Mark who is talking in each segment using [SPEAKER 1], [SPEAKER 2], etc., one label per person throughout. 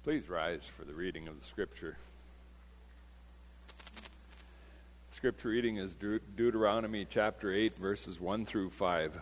[SPEAKER 1] Please rise for the reading of the Scripture. Scripture reading is Deuteronomy chapter 8, verses 1 through 5.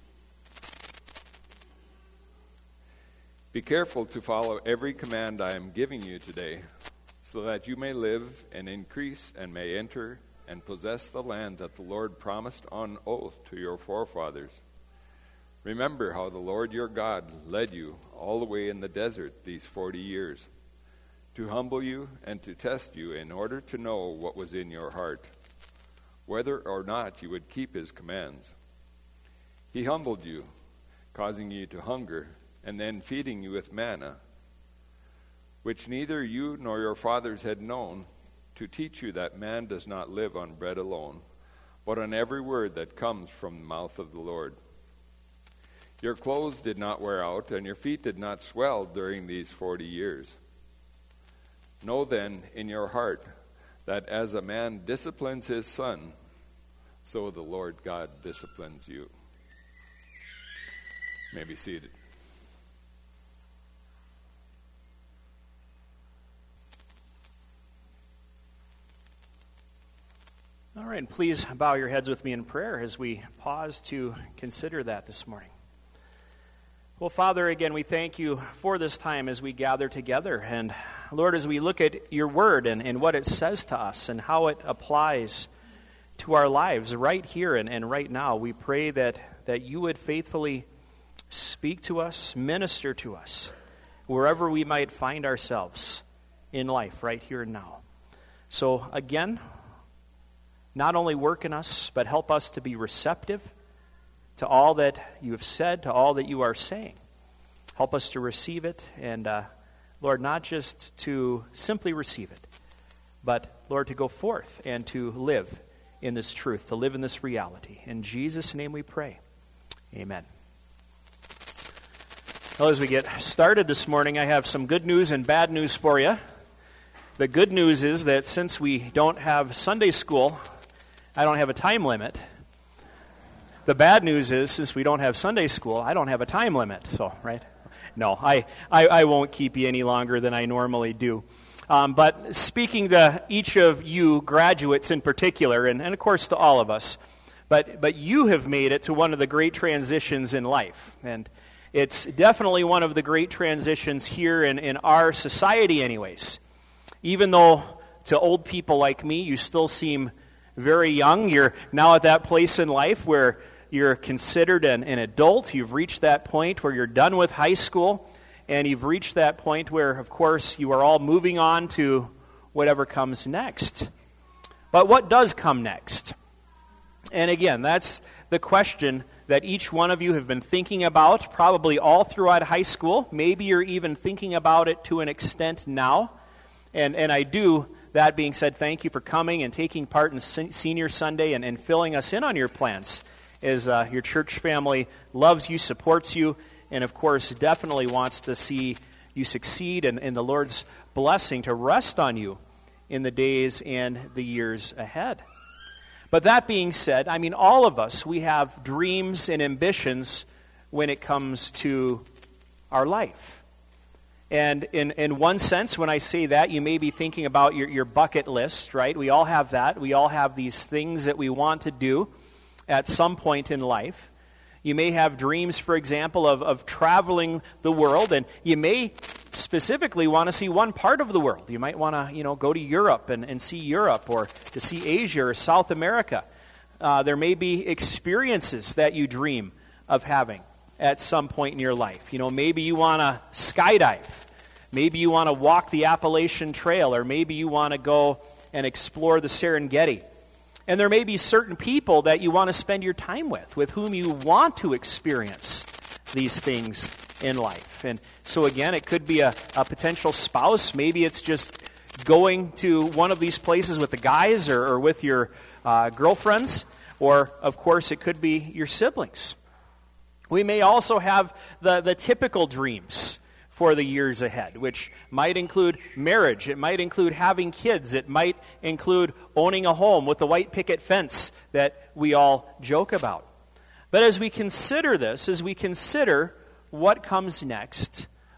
[SPEAKER 1] Be careful to follow every command I am giving you today, so that you may live and increase and may enter and possess the land that the Lord promised on oath to your forefathers. Remember how the Lord your God led you all the way in the desert these 40 years, to humble you and to test you in order to know what was in your heart, whether or not you would keep his commands. He humbled you, causing you to hunger, and then feeding you with manna, which neither you nor your fathers had known, to teach you that man does not live on bread alone, but on every word that comes from the mouth of the Lord. Your clothes did not wear out, and your feet did not swell during these 40 years. Know then in your heart that as a man disciplines his son, so the Lord God disciplines you. You may be seated.
[SPEAKER 2] All right, and please bow your heads with me in prayer as we pause to consider that this morning. Well, Father, again, we thank you for this time as we gather together. And, Lord, as we look at your word and what it says to us and how it applies to our lives right here and right now, we pray that you would faithfully speak to us, minister to us, wherever we might find ourselves in life right here and now. So, again, not only work in us, but help us to be receptive to all that you have said, to all that you are saying. Help us to receive it, and Lord, not just to simply receive it, but, Lord, to go forth and to live in this truth, to live in this reality. In Jesus' name we pray. Amen. Well, as we get started this morning, I have some good news and bad news for you. The good news is that since we don't have Sunday school, I don't have a time limit. The bad news is, since we don't have Sunday school, I don't have a time limit. So, right? No, I won't keep you any longer than I normally do. But speaking to each of you graduates in particular, and of course to all of us, but you have made it to one of the great transitions in life. And it's definitely one of the great transitions here in our society anyways. Even though to old people like me, you still seem very young, you're now at that place in life where you're considered an adult. You've reached that point where you're done with high school, and you've reached that point where, of course, you are all moving on to whatever comes next. But what does come next? And again, that's the question that each one of you have been thinking about, probably all throughout high school. Maybe you're even thinking about it to an extent now. And I do, that being said, thank you for coming and taking part in Senior Sunday and filling us in on your plans, as your church family loves you, supports you, and of course definitely wants to see you succeed and the Lord's blessing to rest on you in the days and the years ahead. But that being said, I mean, all of us, we have dreams and ambitions when it comes to our life. And in one sense, when I say that, you may be thinking about your bucket list, right? We all have that. We all have these things that we want to do at some point in life. You may have dreams, for example, of traveling the world, and you may specifically want to see one part of the world. You might want to, go to Europe and see Europe, or to see Asia or South America. There may be experiences that you dream of having at some point in your life. Maybe you want to skydive. Maybe you want to walk the Appalachian Trail, or maybe you want to go and explore the Serengeti. And there may be certain people that you want to spend your time with whom you want to experience these things in life. And so again, it could be a potential spouse. Maybe it's just going to one of these places with the guys or with your girlfriends. Or, of course, it could be your siblings. We may also have the typical dreams for the years ahead, which might include marriage. It might include having kids. It might include owning a home with the white picket fence that we all joke about. But as we consider this, as we consider what comes next,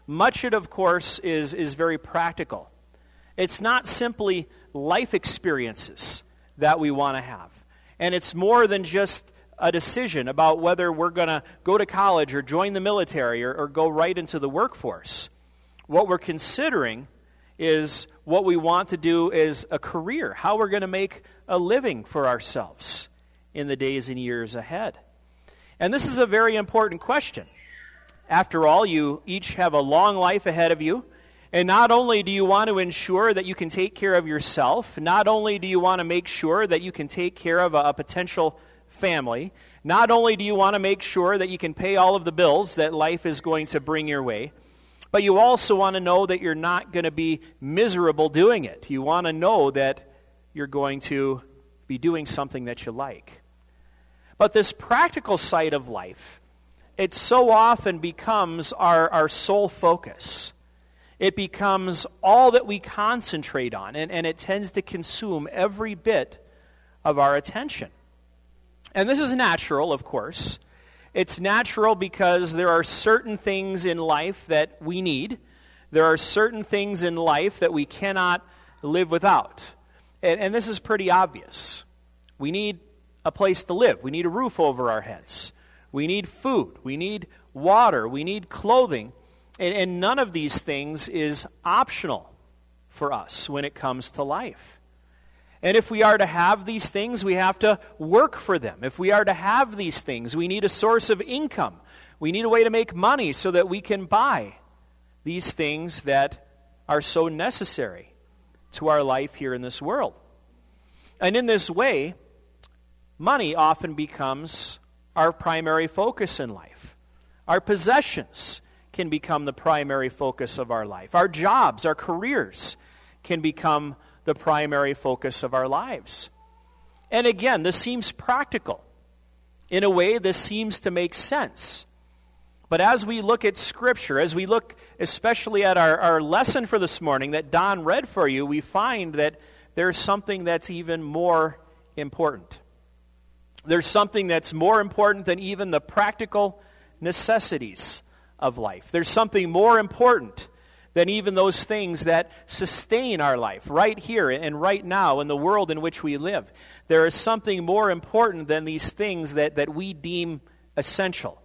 [SPEAKER 2] much of it, of course, is very practical. It's not simply life experiences that we want to have. And it's more than just a decision about whether we're going to go to college or join the military or go right into the workforce. What we're considering is what we want to do as a career, how we're going to make a living for ourselves in the days and years ahead. And this is a very important question. After all, you each have a long life ahead of you, and not only do you want to ensure that you can take care of yourself, not only do you want to make sure that you can take care of a potential family, not only do you want to make sure that you can pay all of the bills that life is going to bring your way, but you also want to know that you're not going to be miserable doing it. You want to know that you're going to be doing something that you like. But this practical side of life, it so often becomes our sole focus. It becomes all that we concentrate on, and it tends to consume every bit of our attention. And this is natural, of course. It's natural because there are certain things in life that we need. There are certain things in life that we cannot live without. And this is pretty obvious. We need a place to live. We need a roof over our heads. We need food. We need water. We need clothing. And none of these things is optional for us when it comes to life. And if we are to have these things, we have to work for them. If we are to have these things, we need a source of income. We need a way to make money so that we can buy these things that are so necessary to our life here in this world. And in this way, money often becomes our primary focus in life. Our possessions can become the primary focus of our life. Our jobs, our careers can become the primary focus of our lives. And again, this seems practical. In a way, this seems to make sense. But as we look at Scripture, as we look especially at our lesson for this morning that Don read for you, we find that there's something that's even more important. There's something that's more important than even the practical necessities of life. There's something more important than even those things that sustain our life right here and right now in the world in which we live. There is something more important than these things that we deem essential.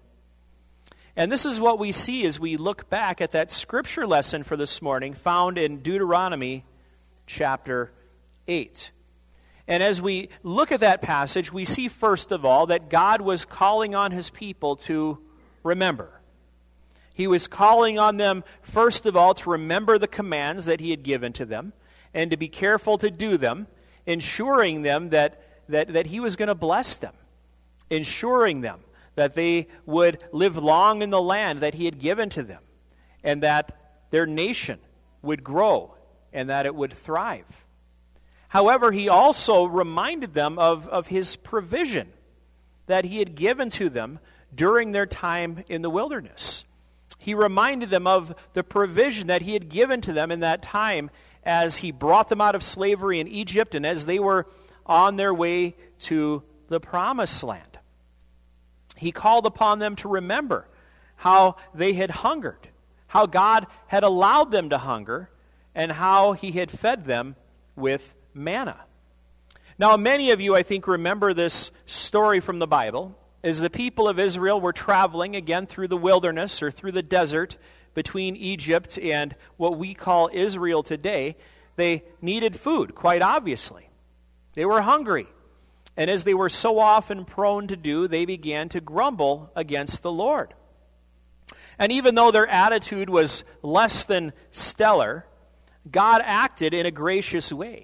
[SPEAKER 2] And this is what we see as we look back at that scripture lesson for this morning found in Deuteronomy chapter 8. And as we look at that passage, we see first of all that God was calling on his people to remember. He was calling on them, first of all, to remember the commands that he had given to them and to be careful to do them, ensuring them that he was going to bless them, ensuring them that they would live long in the land that he had given to them, and that their nation would grow and that it would thrive. However, he also reminded them of his provision that he had given to them during their time in the wilderness. He reminded them of the provision that he had given to them in that time as he brought them out of slavery in Egypt and as they were on their way to the promised land. He called upon them to remember how they had hungered, how God had allowed them to hunger, and how he had fed them with manna. Now, many of you, I think, remember this story from the Bible. As the people of Israel were traveling again through the wilderness or through the desert between Egypt and what we call Israel today, they needed food, quite obviously. They were hungry. And as they were so often prone to do, they began to grumble against the Lord. And even though their attitude was less than stellar, God acted in a gracious way.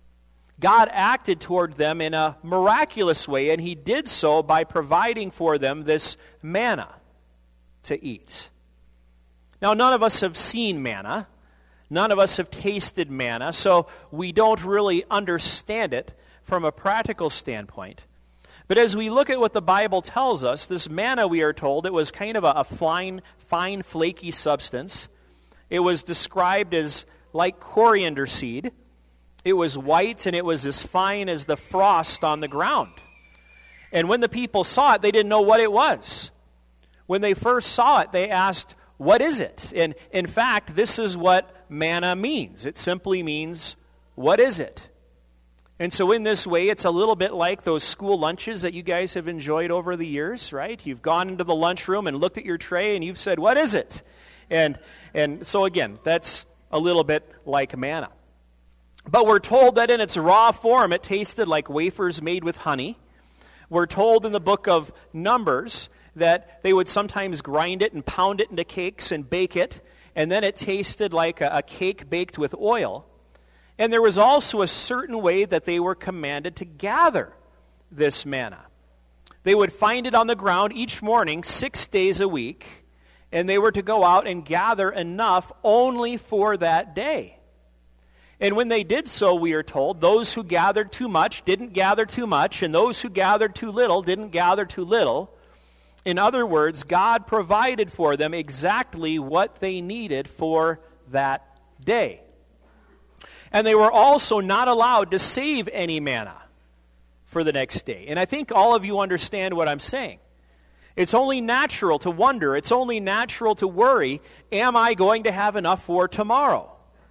[SPEAKER 2] God acted toward them in a miraculous way, and he did so by providing for them this manna to eat. Now, none of us have seen manna. None of us have tasted manna, so we don't really understand it from a practical standpoint. But as we look at what the Bible tells us, this manna, we are told, it was kind of a fine, flaky substance. It was described as like coriander seed. It was white, and it was as fine as the frost on the ground. And when the people saw it, they didn't know what it was. When they first saw it, they asked, what is it? And in fact, this is what manna means. It simply means, what is it? And so in this way, it's a little bit like those school lunches that you guys have enjoyed over the years, right? You've gone into the lunchroom and looked at your tray and you've said, what is it? And so again, that's a little bit like manna. But we're told that in its raw form, it tasted like wafers made with honey. We're told in the book of Numbers that they would sometimes grind it and pound it into cakes and bake it, and then it tasted like a cake baked with oil. And there was also a certain way that they were commanded to gather this manna. They would find it on the ground each morning, 6 days a week, and they were to go out and gather enough only for that day. And when they did so, we are told, those who gathered too much didn't gather too much, and those who gathered too little didn't gather too little. In other words, God provided for them exactly what they needed for that day. And they were also not allowed to save any manna for the next day. And I think all of you understand what I'm saying. It's only natural to wonder, it's only natural to worry, am I going to have enough for tomorrow?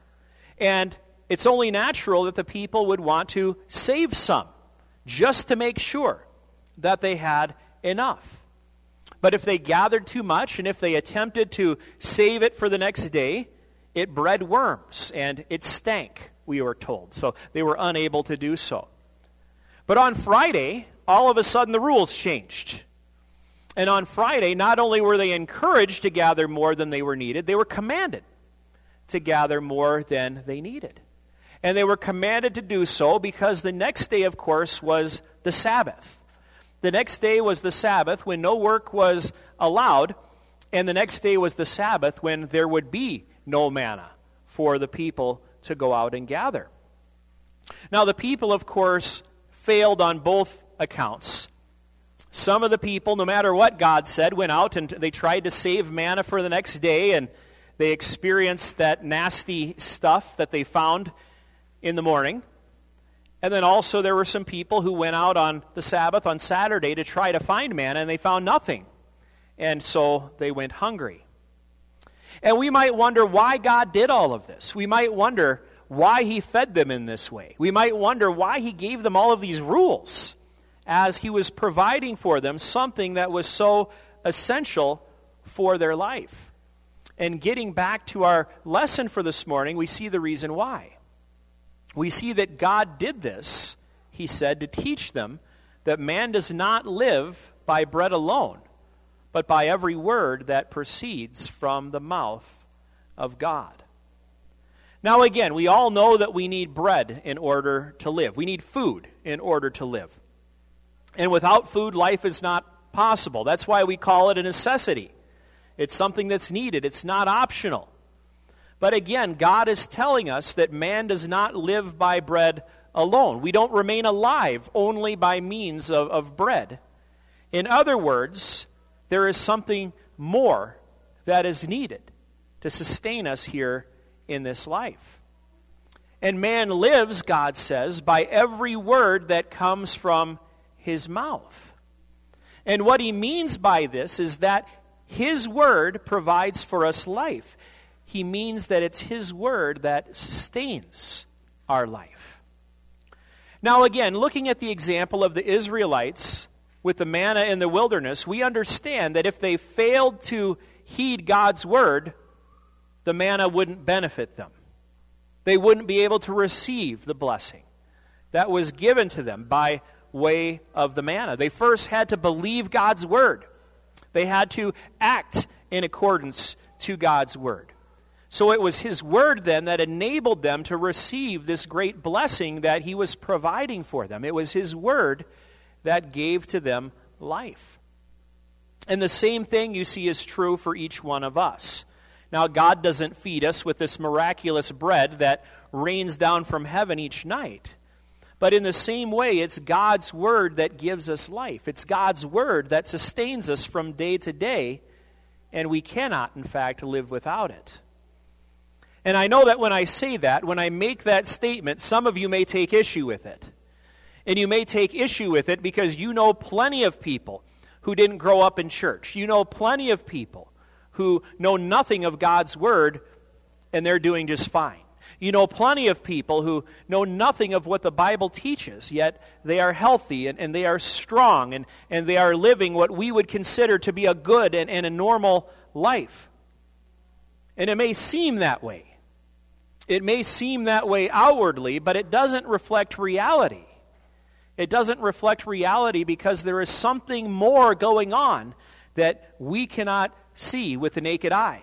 [SPEAKER 2] And it's only natural that the people would want to save some, just to make sure that they had enough. But if they gathered too much, and if they attempted to save it for the next day, it bred worms, and it stank, we were told. So they were unable to do so. But on Friday, all of a sudden the rules changed. And on Friday, not only were they encouraged to gather more than they were needed, they were commanded to gather more than they needed. And they were commanded to do so because the next day, of course, was the Sabbath. The next day was the Sabbath when no work was allowed, and the next day was the Sabbath when there would be no manna for the people to go out and gather. Now, the people, of course, failed on both accounts. Some of the people, no matter what God said, went out and they tried to save manna for the next day, and they experienced that nasty stuff that they found in the morning. And then also there were some people who went out on the Sabbath on Saturday to try to find manna, and they found nothing. And so they went hungry. And we might wonder why God did all of this. We might wonder why he fed them in this way. We might wonder why he gave them all of these rules as he was providing for them something that was so essential for their life. And getting back to our lesson for this morning, we see the reason why. We see that God did this, he said, to teach them that man does not live by bread alone, but by every word that proceeds from the mouth of God. Now again, we all know that we need bread in order to live. We need food in order to live. And without food, life is not possible. That's why we call it a necessity. It's something that's needed. It's not optional. But again, God is telling us that man does not live by bread alone. We don't remain alive only by means of bread. In other words, there is something more that is needed to sustain us here in this life. And man lives, God says, by every word that comes from his mouth. And what he means by this is that his word provides for us life. He means that it's his word that sustains our life. Now again, looking at the example of the Israelites with the manna in the wilderness, we understand that if they failed to heed God's word, the manna wouldn't benefit them. They wouldn't be able to receive the blessing that was given to them by way of the manna. They first had to believe God's word. They had to act in accordance to God's word. So it was his word then that enabled them to receive this great blessing that he was providing for them. It was his word that gave to them life. And the same thing you see is true for each one of us. Now, God doesn't feed us with this miraculous bread that rains down from heaven each night. But in the same way, it's God's word that gives us life. It's God's word that sustains us from day to day, and we cannot, in fact, live without it. And I know that when I say that, when I make that statement, some of you may take issue with it. And you may take issue with it because you know plenty of people who didn't grow up in church. You know plenty of people who know nothing of God's Word, and they're doing just fine. You know plenty of people who know nothing of what the Bible teaches, yet they are healthy and they are strong and they are living what we would consider to be a good and a normal life. And it may seem that way. It may seem that way outwardly, but it doesn't reflect reality. It doesn't reflect reality because there is something more going on that we cannot see with the naked eye.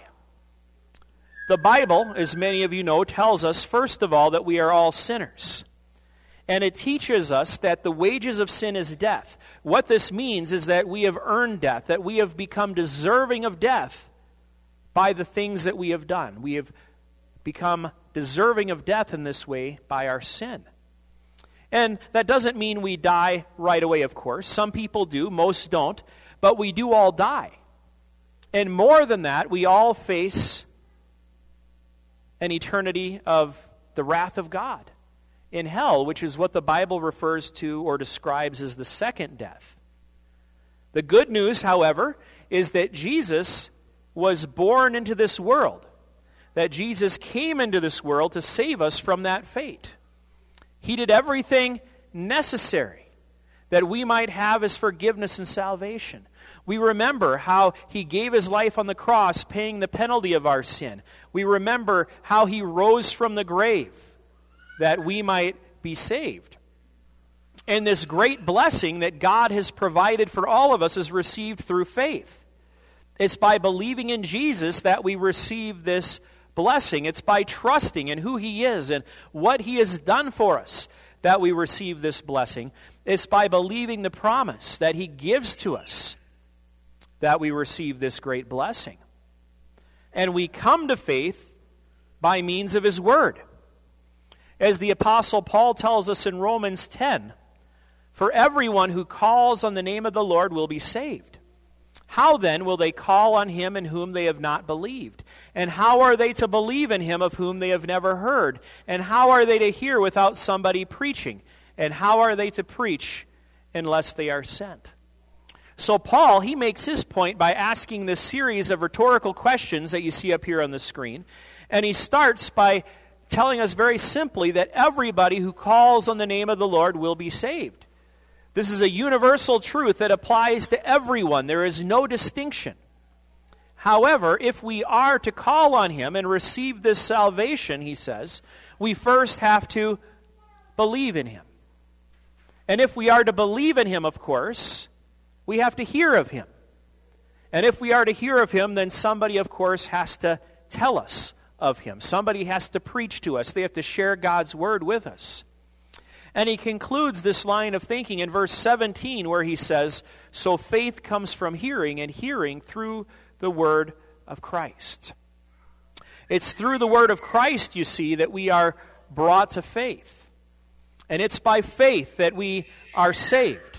[SPEAKER 2] The Bible, as many of you know, tells us, first of all, that we are all sinners. And it teaches us that the wages of sin is death. What this means is that we have earned death, that we have become deserving of death by the things that we have done. We have become deserving of death in this way by our sin. And that doesn't mean we die right away, of course. Some people do, most don't, but we do all die. And more than that, we all face an eternity of the wrath of God in hell, which is what the Bible refers to or describes as the second death. The good news, however, is that Jesus was born into this world, that Jesus came into this world to save us from that fate. He did everything necessary that we might have His forgiveness and salvation. We remember how He gave His life on the cross, paying the penalty of our sin. We remember how He rose from the grave that we might be saved. And this great blessing that God has provided for all of us is received through faith. It's by believing in Jesus that we receive this blessing. It's by trusting in who He is and what He has done for us that we receive this blessing. It's by believing the promise that He gives to us that we receive this great blessing. And we come to faith by means of His Word. As the Apostle Paul tells us in Romans 10, "For everyone who calls on the name of the Lord will be saved. How then will they call on Him in whom they have not believed? And how are they to believe in Him of whom they have never heard? And how are they to hear without somebody preaching? And how are they to preach unless they are sent?" So Paul, he makes his point by asking this series of rhetorical questions that you see up here on the screen. And he starts by telling us very simply that everybody who calls on the name of the Lord will be saved. This is a universal truth that applies to everyone. There is no distinction. However, if we are to call on Him and receive this salvation, he says, we first have to believe in Him. And if we are to believe in Him, of course, we have to hear of Him. And if we are to hear of Him, then somebody, of course, has to tell us of Him. Somebody has to preach to us. They have to share God's Word with us. And he concludes this line of thinking in verse 17 where he says, "So faith comes from hearing, and hearing through the word of Christ." It's through the word of Christ, you see, that we are brought to faith. And it's by faith that we are saved.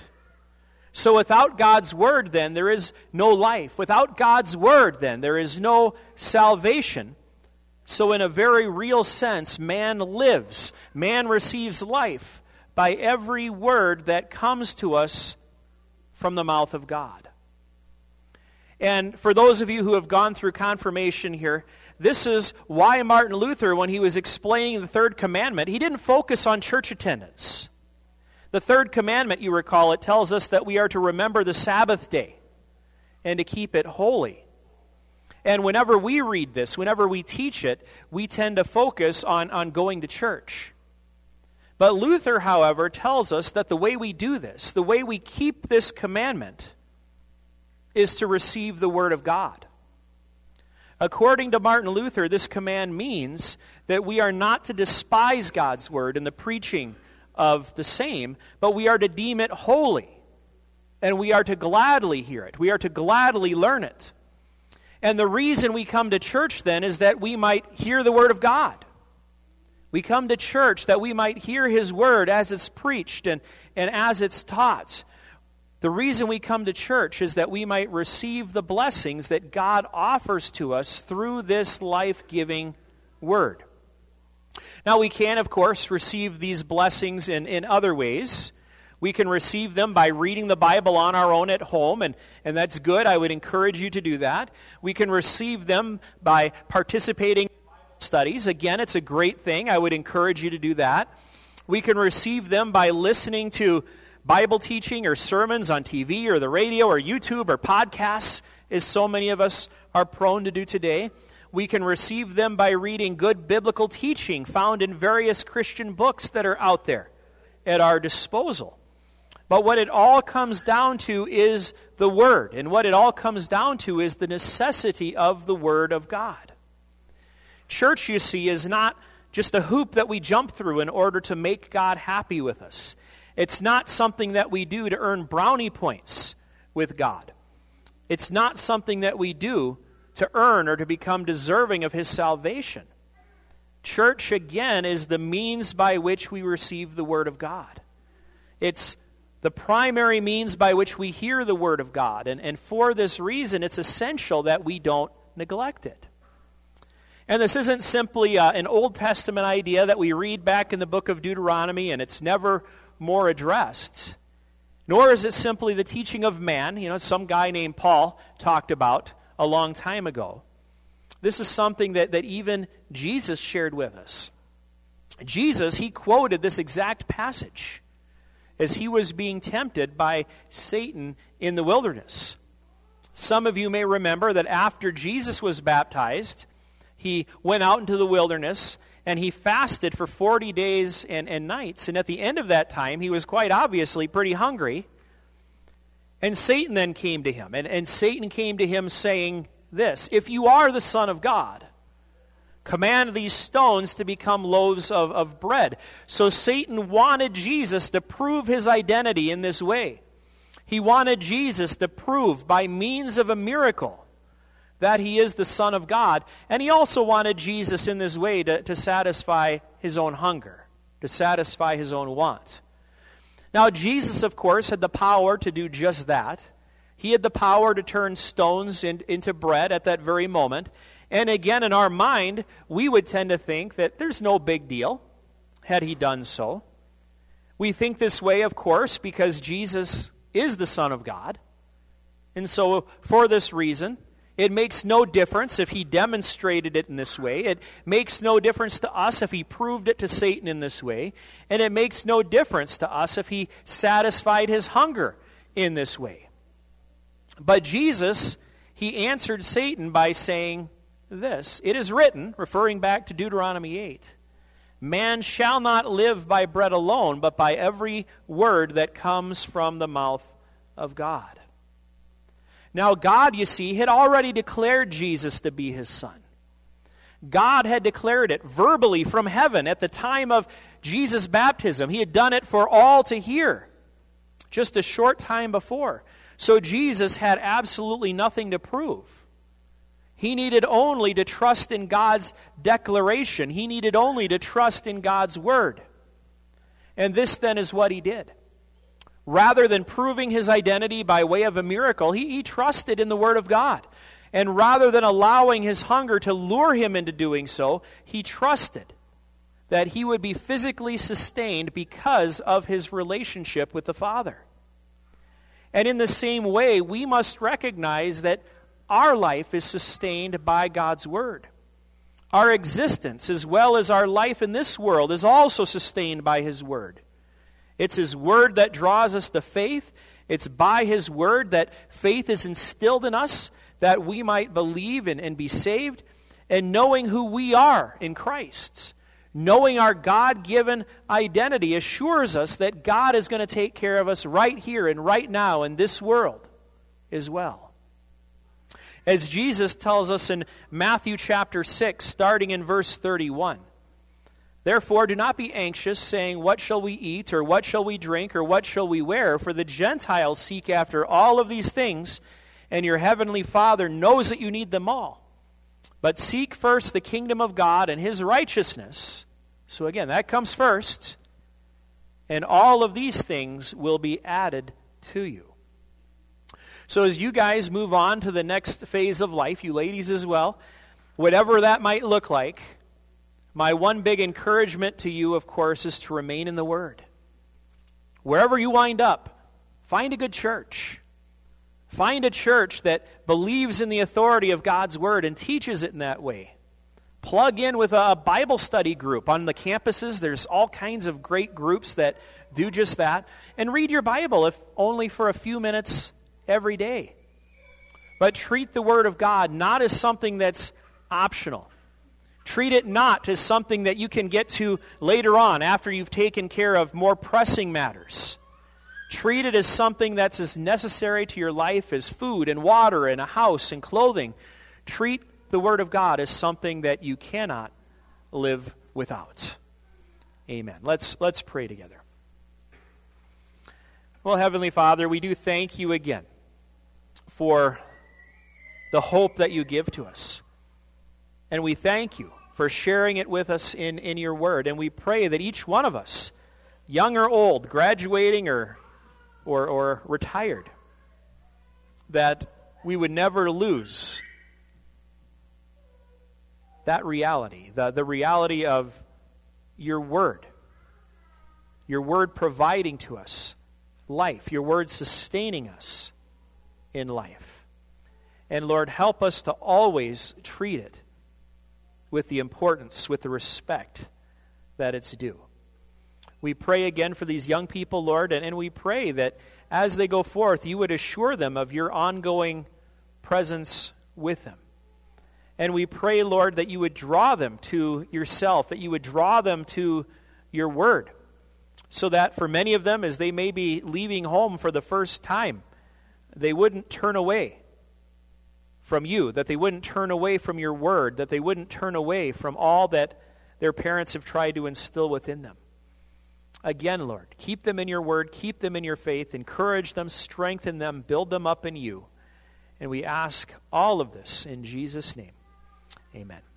[SPEAKER 2] So without God's word, then, there is no life. Without God's word, then, there is no salvation. So in a very real sense, man lives. Man receives life by every word that comes to us from the mouth of God. And for those of you who have gone through confirmation here, this is why Martin Luther, when he was explaining the third commandment, he didn't focus on church attendance. The third commandment, you recall, it tells us that we are to remember the Sabbath day and to keep it holy. And whenever we read this, whenever we teach it, we tend to focus on going to church. But Luther, however, tells us that the way we do this, the way we keep this commandment, is to receive the Word of God. According to Martin Luther, this command means that we are not to despise God's Word and the preaching of the same, but we are to deem it holy, and we are to gladly hear it. We are to gladly learn it. And the reason we come to church then is that we might hear the Word of God. We come to church that we might hear His Word as it's preached and as it's taught. The reason we come to church is that we might receive the blessings that God offers to us through this life-giving Word. Now we can, of course, receive these blessings in other ways. We can receive them by reading the Bible on our own at home, and that's good. I would encourage you to do that. We can receive them by participating in Bible studies. Again, it's a great thing. I would encourage you to do that. We can receive them by listening to Bible teaching or sermons on TV or the radio or YouTube or podcasts, as so many of us are prone to do today. We can receive them by reading good biblical teaching found in various Christian books that are out there at our disposal. But what it all comes down to is the Word. And what it all comes down to is the necessity of the Word of God. Church, you see, is not just a hoop that we jump through in order to make God happy with us. It's not something that we do to earn brownie points with God. It's not something that we do to earn or to become deserving of His salvation. Church, again, is the means by which we receive the Word of God. It's the primary means by which we hear the Word of God. And for this reason, it's essential that we don't neglect it. And this isn't simply an Old Testament idea that we read back in the book of Deuteronomy and it's never more addressed. Nor is it simply the teaching of man, some guy named Paul talked about a long time ago. This is something that even Jesus shared with us. Jesus, he quoted this exact passage as he was being tempted by Satan in the wilderness. Some of you may remember that after Jesus was baptized, he went out into the wilderness and he fasted for 40 days and nights. And at the end of that time, he was quite obviously pretty hungry. And Satan then came to him. And Satan came to him saying this, "If you are the Son of God, command these stones to become loaves of bread." So Satan wanted Jesus to prove his identity in this way. He wanted Jesus to prove by means of a miracle that he is the Son of God. And he also wanted Jesus in this way to satisfy his own hunger, to satisfy his own want. Now, Jesus, of course, had the power to do just that. He had the power to turn stones into bread at that very moment. And again, in our mind, we would tend to think that there's no big deal had he done so. We think this way, of course, because Jesus is the Son of God. And so, for this reason, it makes no difference if he demonstrated it in this way. It makes no difference to us if he proved it to Satan in this way. And it makes no difference to us if he satisfied his hunger in this way. But Jesus, he answered Satan by saying this, "It is written," referring back to Deuteronomy 8, "Man shall not live by bread alone, but by every word that comes from the mouth of God." Now, God, you see, had already declared Jesus to be his Son. God had declared it verbally from heaven at the time of Jesus' baptism. He had done it for all to hear just a short time before. So Jesus had absolutely nothing to prove. He needed only to trust in God's declaration. He needed only to trust in God's word. And this then is what he did. Rather than proving his identity by way of a miracle, he trusted in the Word of God. And rather than allowing his hunger to lure him into doing so, he trusted that he would be physically sustained because of his relationship with the Father. And in the same way, we must recognize that our life is sustained by God's Word. Our existence, as well as our life in this world, is also sustained by His Word. It's His Word that draws us to faith. It's by His Word that faith is instilled in us, that we might believe and be saved. And knowing who we are in Christ, knowing our God-given identity, assures us that God is going to take care of us right here and right now in this world as well. As Jesus tells us in Matthew chapter 6, starting in verse 31, "Therefore do not be anxious, saying, 'What shall we eat, or what shall we drink, or what shall we wear?' For the Gentiles seek after all of these things, and your heavenly Father knows that you need them all. But seek first the kingdom of God and His righteousness." So again, that comes first. "And all of these things will be added to you." So as you guys move on to the next phase of life, you ladies as well, whatever that might look like, my one big encouragement to you, of course, is to remain in the Word. Wherever you wind up, find a good church. Find a church that believes in the authority of God's Word and teaches it in that way. Plug in with a Bible study group. On the campuses, there's all kinds of great groups that do just that. And read your Bible, if only for a few minutes every day. But treat the Word of God not as something that's optional. Treat it not as something that you can get to later on after you've taken care of more pressing matters. Treat it as something that's as necessary to your life as food and water and a house and clothing. Treat the Word of God as something that you cannot live without. Amen. Let's pray together. Well, Heavenly Father, we do thank you again for the hope that you give to us. And we thank you for sharing it with us in your Word. And we pray that each one of us, young or old, graduating or retired, that we would never lose that reality, the reality of your Word providing to us life, your Word sustaining us in life. And Lord, help us to always treat it with the importance, with the respect that it's due. We pray again for these young people, Lord, and we pray that as they go forth, you would assure them of your ongoing presence with them. And we pray, Lord, that you would draw them to yourself, that you would draw them to your Word, so that for many of them, as they may be leaving home for the first time, they wouldn't turn away from you, that they wouldn't turn away from your Word, that they wouldn't turn away from all that their parents have tried to instill within them. Again, Lord, keep them in your Word, keep them in your faith, encourage them, strengthen them, build them up in you. And we ask all of this in Jesus' name. Amen.